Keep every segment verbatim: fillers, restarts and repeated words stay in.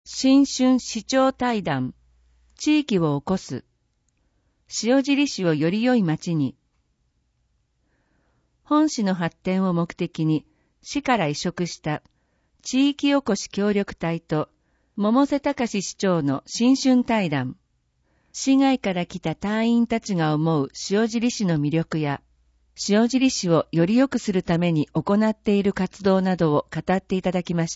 新春市長対談、地域を起こす、塩尻市をより良い町に。本市の発展を目的に、市から委嘱した地域おこし協力隊と百瀬隆市長の新春対談、市外から来た隊員たちが思う塩尻市の魅力や、塩尻市をより良くするために行っている活動などを語っていただきました。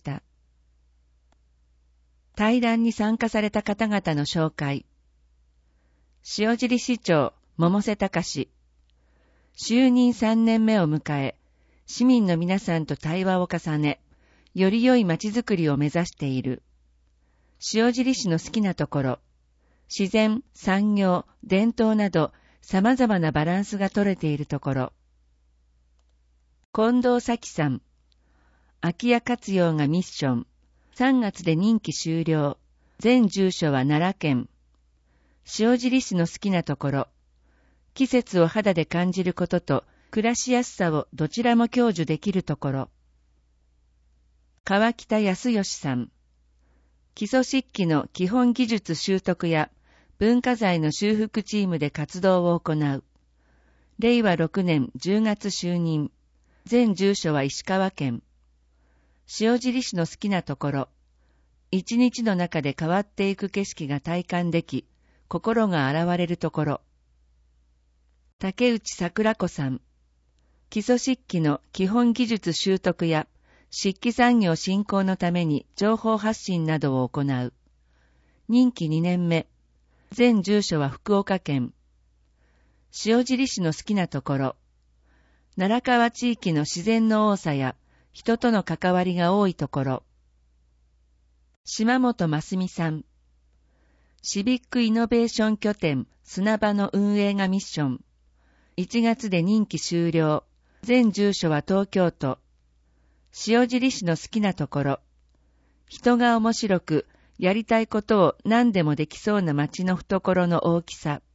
対談に参加された方々の紹介。塩尻市長、百瀬隆。就任さんねんめを迎え、市民の皆さんと対話を重ね、より良い街づくりを目指している。塩尻市の好きなところ、自然、産業、伝統など様々なバランスが取れているところ。近藤咲さん。空き家活用がミッション。さんがつで任期終了。全住所は奈良県。塩尻市の好きなところ。季節を肌で感じることと暮らしやすさをどちらも享受できるところ。川北康義さん。基礎漆器の基本技術習得や文化財の修復チームで活動を行う。れいわろくねんじゅうがつ就任。全住所は石川県。塩尻市の好きなところ。一日の中で変わっていく景色が体感でき、心が洗われるところ。竹内桜子さん。基礎漆器の基本技術習得や漆器産業振興のために情報発信などを行う。任期にねんめ。全住所は福岡県。塩尻市の好きなところ。奈良川地域の自然の多さや人との関わりが多いところ。島本真澄さん。シビックイノベーション拠点砂場の運営がミッション。いちがつで任期終了。全住所は東京都。塩尻市の好きなところ。人が面白く、やりたいことを何でもできそうな町の懐の大きさ。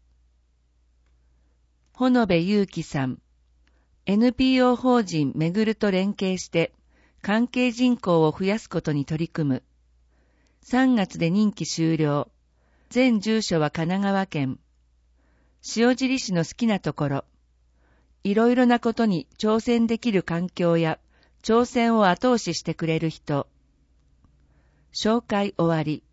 穂部祐樹さん。エヌピーオー 法人めぐると連携して、関係人口を増やすことに取り組む。さんがつで任期終了。全住所は神奈川県。塩尻市の好きなところ。いろいろなことに挑戦できる環境や、挑戦を後押ししてくれる人。紹介終わり。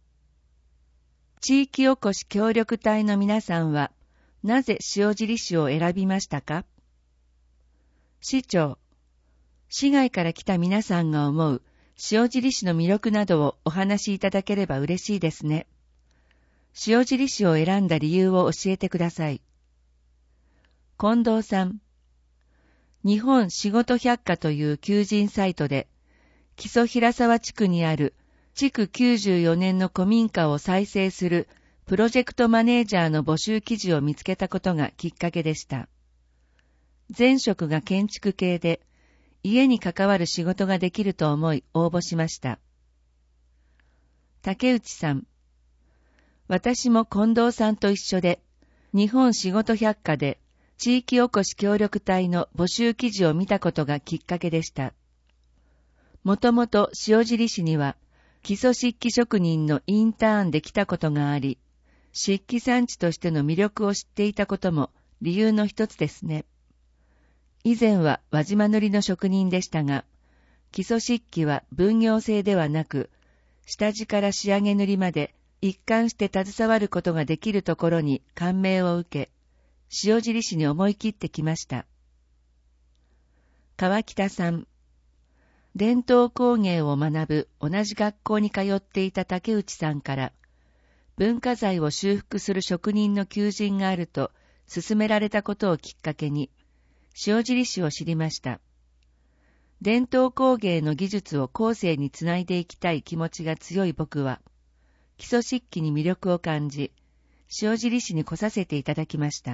地域おこし協力隊の皆さんは、なぜ塩尻市を選びましたか？市長、市外から来た皆さんが思う塩尻市の魅力などをお話しいただければ嬉しいですね。塩尻市を選んだ理由を教えてください。近藤さん。日本仕事百科という求人サイトで、木曽平沢地区にある築きゅうじゅうよねんの古民家を再生するプロジェクトマネージャーの募集記事を見つけたことがきっかけでした。前職が建築系で、家に関わる仕事ができると思い応募しました。竹内さん。私も近藤さんと一緒で、日本仕事百科で地域おこし協力隊の募集記事を見たことがきっかけでした。もともと塩尻市には基礎漆器職人のインターンで来たことがあり、漆器産地としての魅力を知っていたことも理由の一つですね。以前は輪島塗の職人でしたが、基礎漆器は分業制ではなく、下地から仕上げ塗りまで一貫して携わることができるところに感銘を受け、塩尻市に思い切ってきました。川北さん。伝統工芸を学ぶ同じ学校に通っていた竹内さんから、文化財を修復する職人の求人があると勧められたことをきっかけに、塩尻市を知りました。伝統工芸の技術を後世につないでいきたい気持ちが強い僕は、基礎漆器に魅力を感じ、塩尻市に来させていただきました。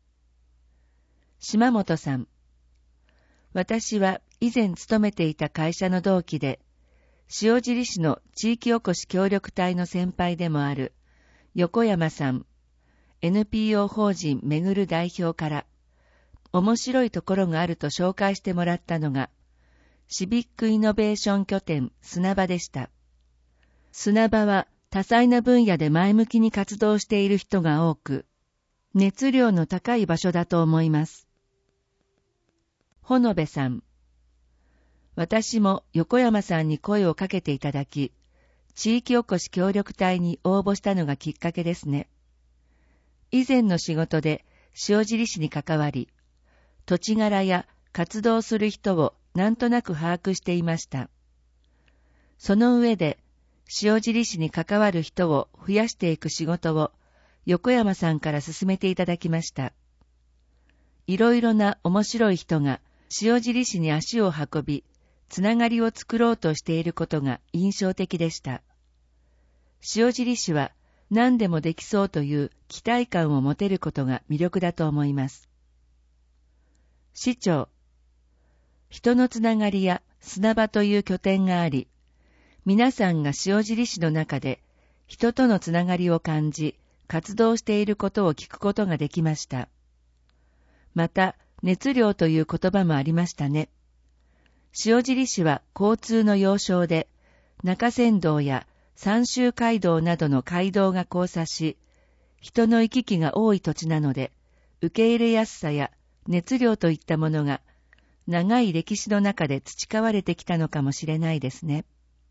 島本さん。私は以前勤めていた会社の同期で、塩尻市の地域おこし協力隊の先輩でもある横山さん、エヌピーオー 法人めぐる代表から、面白いところがあると紹介してもらったのが、シビックイノベーション拠点砂場でした。 砂場は多彩な分野で前向きに活動している人が多く、熱量の高い場所だと思います。ほのべさん。私も横山さんに声をかけていただき、地域おこし協力隊に応募したのがきっかけですね。以前の仕事で塩尻市に関わり、土地柄や活動する人をなんとなく把握していました。その上で、塩尻市に関わる人を増やしていく仕事を横山さんから進めていただきました。いろいろな面白い人が塩尻市に足を運び、つながりを作ろうとしていることが印象的でした。塩尻市は何でもできそうという期待感を持てることが魅力だと思います。市長。人のつながりや砂場という拠点があり、皆さんが塩尻市の中で人とのつながりを感じ、活動していることを聞くことができました。また、熱量という言葉もありましたね。塩尻市は交通の要衝で、中山道や三州街道などの街道が交差し、人の行き来が多い土地なので、受け入れやすさや熱量といったものが、長い歴史の中で培われてきたのかもしれないですね。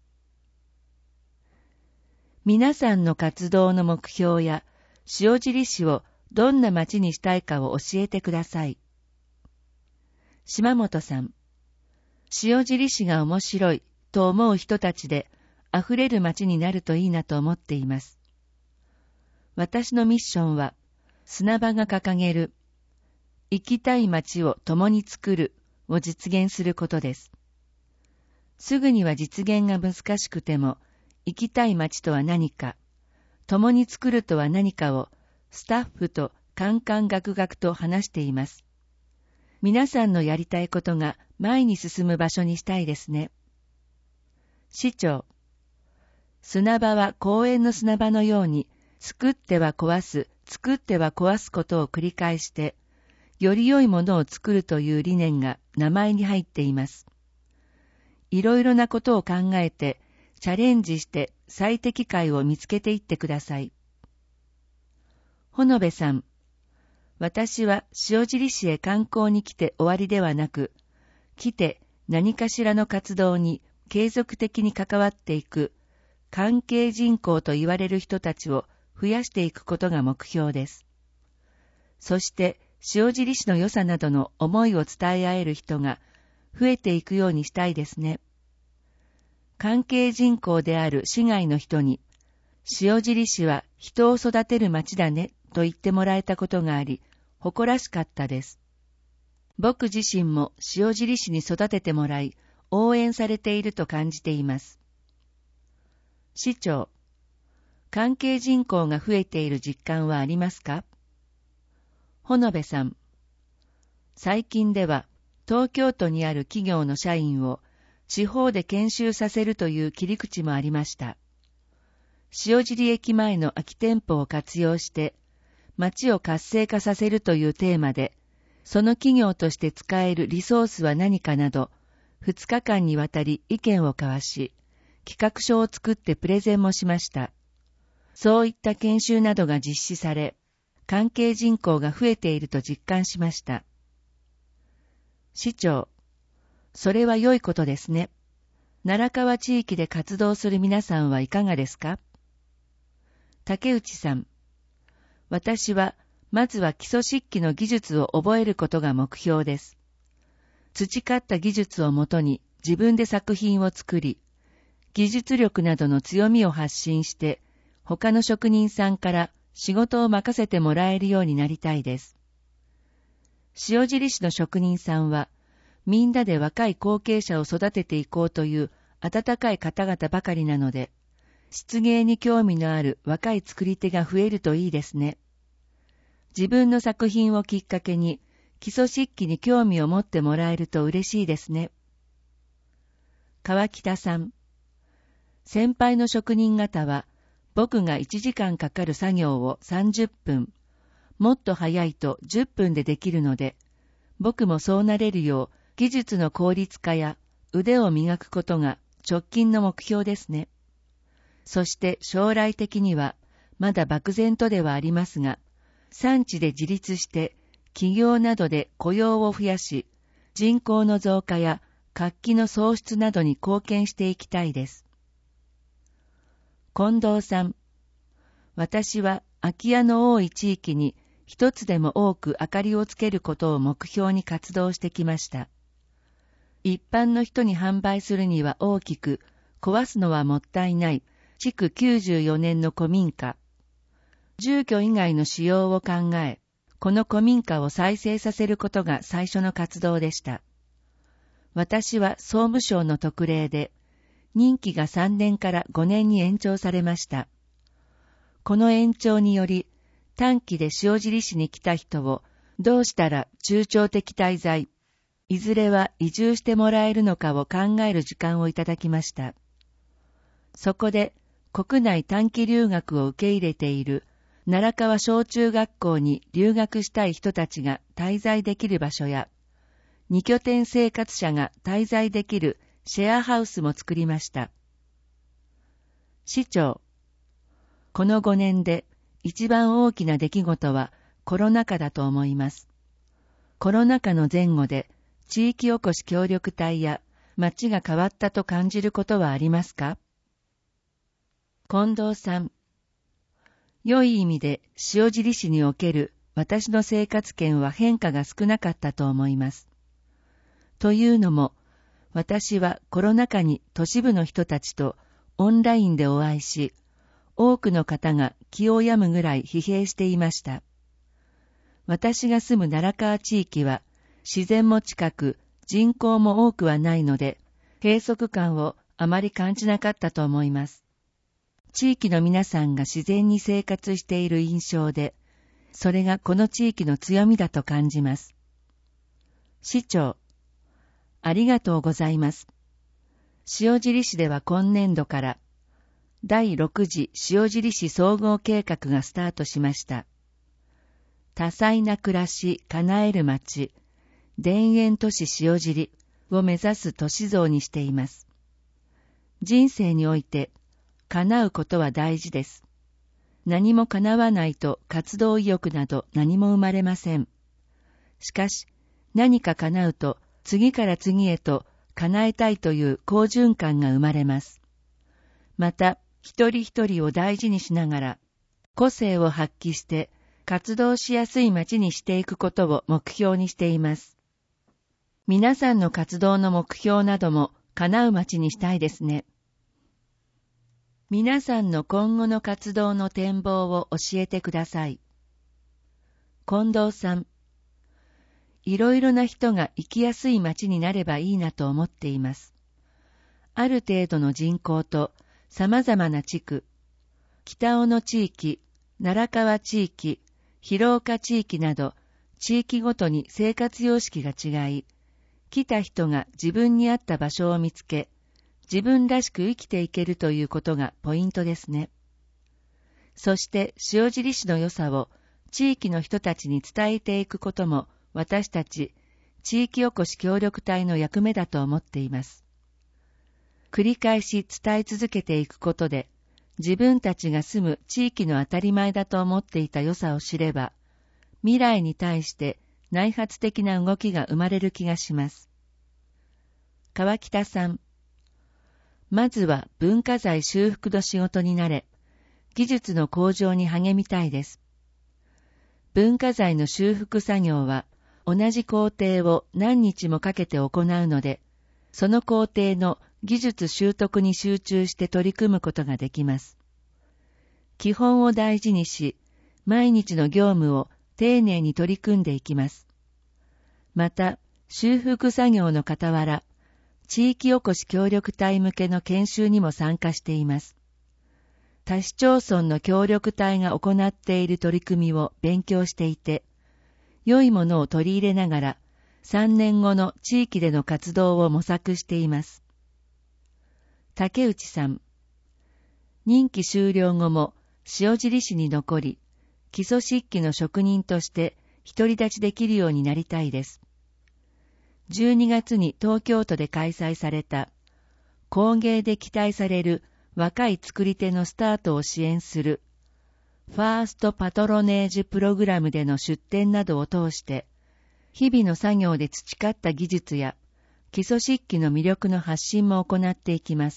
皆さんの活動の目標や塩尻市をどんな町にしたいかを教えてください。島本さん。塩尻市が面白いと思う人たちで溢れる町になるといいなと思っています。私のミッションは砂場が掲げる生きたい町を共に作るを実現することです。すぐには実現が難しくても生きたい町とは何か、共に作るとは何かをスタッフとカンカンガクガクと話しています。皆さんのやりたいことが前に進む場所にしたいですね。市長。砂場は公園の砂場のように、作っては壊す、作っては壊すことを繰り返して、より良いものを作るという理念が名前に入っています。いろいろなことを考えて、チャレンジして最適解を見つけていってください。ほのべさん。私は塩尻市へ観光に来て終わりではなく、来て何かしらの活動に継続的に関わっていく、関係人口と言われる人たちを増やしていくことが目標です。そして塩尻市の良さなどの思いを伝え合える人が増えていくようにしたいですね。関係人口である市外の人に、塩尻市は人を育てる町だねと言ってもらえたことがあり、誇らしかったです。僕自身も塩尻市に育ててもらい、応援されていると感じています。市長、関係人口が増えている実感はありますか？ほのべさん。最近では、東京都にある企業の社員を地方で研修させるという切り口もありました。塩尻駅前の空き店舗を活用して、町を活性化させるというテーマで、その企業として使えるリソースは何かなど、ふつかかんにわたり意見を交わし、企画書を作ってプレゼンもしました。そういった研修などが実施され、関係人口が増えていると実感しました。市長、それは良いことですね。奈良川地域で活動する皆さんはいかがですか？竹内さん、私はまずは基礎漆器の技術を覚えることが目標です。培った技術をもとに自分で作品を作り、技術力などの強みを発信して、他の職人さんから仕事を任せてもらえるようになりたいです。塩尻市の職人さんは、みんなで若い後継者を育てていこうという温かい方々ばかりなので、漆芸に興味のある若い作り手が増えるといいですね。自分の作品をきっかけに基礎漆器に興味を持ってもらえると嬉しいですね。川北さん、先輩の職人方は僕がいちじかんかかる作業をさんじゅっぷん、もっと早いとじゅっぷんでできるので、僕もそうなれるよう技術の効率化や腕を磨くことが直近の目標ですね。 そして将来的にはまだ漠然とではありますが、産地で自立して企業などで雇用を増やし、人口の増加や活気の創出などに貢献していきたいです。近藤さん、私は空き家の多い地域に一つでも多く明かりをつけることを目標に活動してきました。一般の人に販売するには大きく、壊すのはもったいない、築きゅうじゅうよねんの古民家。住居以外の使用を考え、この古民家を再生させることが最初の活動でした。私は総務省の特例で、任期がさんねんからごねんに延長されました。この延長により、短期で塩尻市に来た人をどうしたら中長的滞在、いずれは移住してもらえるのかを考える時間をいただきました。そこで国内短期留学を受け入れている奈良川小中学校に留学したい人たちが滞在できる場所や、二拠点生活者が滞在できるシェアハウスも作りました。市長、このごねんで一番大きな出来事はコロナ禍だと思います。コロナ禍の前後で地域おこし協力隊や町が変わったと感じることはありますか？近藤さん、良い意味で塩尻市における私の生活圏は変化が少なかったと思います。というのも、私はコロナ禍に都市部の人たちとオンラインでお会いし、多くの方が気を病むぐらい疲弊していました。私が住む奈良川地域は自然も近く人口も多くはないので、閉塞感をあまり感じなかったと思います。地域の皆さんが自然に生活している印象で、それがこの地域の強みだと感じます。市長、ありがとうございます。塩尻市では今年度からだいろく次塩尻市総合計画がスタートしました。多彩な暮らし叶える町、田園都市塩尻を目指す都市像にしています。人生において叶うことは大事です。何も叶わないと活動意欲など何も生まれません。しかし何か叶うと次から次へと叶えたいという好循環が生まれます。また一人一人を大事にしながら個性を発揮して活動しやすい街にしていくことを目標にしています。皆さんの活動の目標なども叶う街にしたいですね。皆さんの今後の活動の展望を教えてください。近藤さん、いろいろな人が生きやすい街になればいいなと思っています。ある程度の人口と様々な地区、北尾の地域、奈良川地域、広岡地域など、地域ごとに生活様式が違い、来た人が自分に合った場所を見つけ、自分らしく生きていけるということがポイントですね。そして塩尻市の良さを地域の人たちに伝えていくことも私たち地域おこし協力隊の役目だと思っています。繰り返し伝え続けていくことで、自分たちが住む地域の当たり前だと思っていた良さを知れば、未来に対して内発的な動きが生まれる気がします。川北さん、まずは文化財修復の仕事になれ、技術の向上に励みたいです。文化財の修復作業は同じ工程を何日もかけて行うので、その工程の技術習得に集中して取り組むことができます。基本を大事にし、毎日の業務を丁寧に取り組んでいきます。また、修復作業の傍ら、地域おこし協力隊向けの研修にも参加しています。他市町村の協力隊が行っている取り組みを勉強していて、良いものを取り入れながら、さんねんごの地域での活動を模索しています。竹内さん、任期終了後も塩尻市に残り、基礎漆器の職人として独り立ちできるようになりたいです。じゅうにがつに東京都で開催された工芸で期待される若い作り手のスタートを支援するファーストパトロネージプログラムでの出展などを通して、日々の作業で培った技術や基礎漆器の魅力の発信も行っていきます。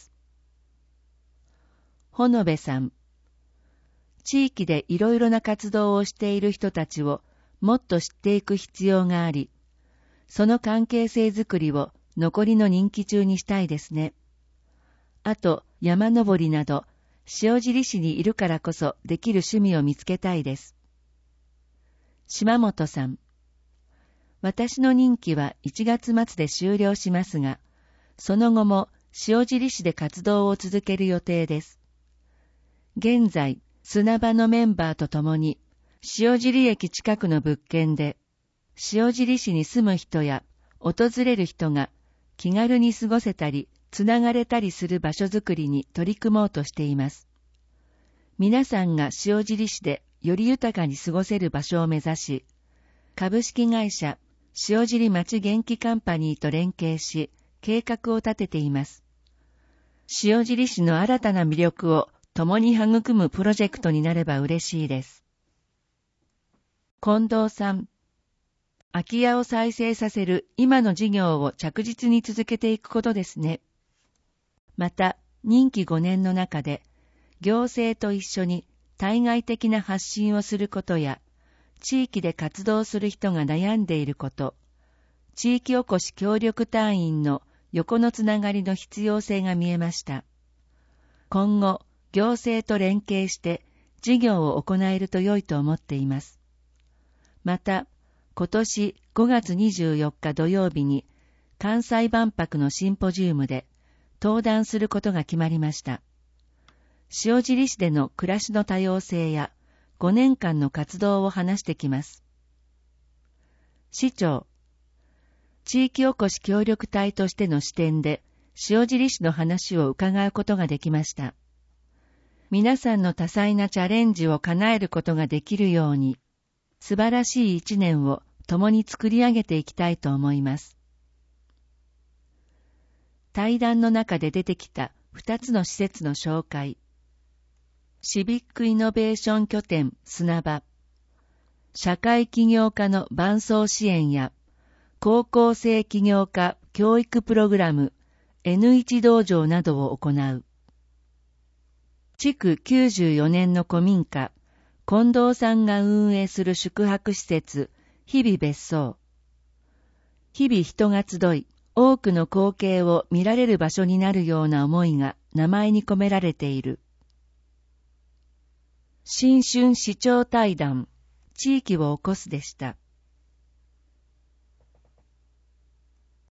ほのべさん、地域でいろいろな活動をしている人たちをもっと知っていく必要があり、その関係性づくりを残りの任期中にしたいですね。あと、山登りなど、塩尻市にいるからこそできる趣味を見つけたいです。島本さん、私の任期はいちがつ末で終了しますが、その後も塩尻市で活動を続ける予定です。現在、砂場のメンバーと共に、塩尻駅近くの物件で、塩尻市に住む人や訪れる人が気軽に過ごせたり、つながれたりする場所づくりに取り組もうとしています。皆さんが塩尻市でより豊かに過ごせる場所を目指し、株式会社塩尻町元気カンパニーと連携し、計画を立てています。塩尻市の新たな魅力を共に育むプロジェクトになれば嬉しいです。近藤さん、空き家を再生させる今の事業を着実に続けていくことですね。また、任期ごねんの中で、行政と一緒に対外的な発信をすることや、地域で活動する人が悩んでいること、地域おこし協力隊員の横のつながりの必要性が見えました。今後、行政と連携して事業を行えると良いと思っています。また、今年ごがつにじゅうよっか土曜日に関西万博のシンポジウムで登壇することが決まりました。塩尻市での暮らしの多様性やごねんかんの活動を話してきます。市長、地域おこし協力隊としての視点で塩尻市の話を伺うことができました。皆さんの多彩なチャレンジを叶えることができるように、素晴らしい一年を共に作り上げていきたいと思います。対談の中で出てきた二つの施設の紹介。シビックイノベーション拠点砂場、社会起業家の伴走支援や高校生起業家教育プログラム エヌワン 道場などを行う。築きゅうじゅうよねんの古民家、近藤さんが運営する宿泊施設、日々別荘。日々人が集い、多くの光景を見られる場所になるような思いが名前に込められている。新春市長対談、地域を起こすでした。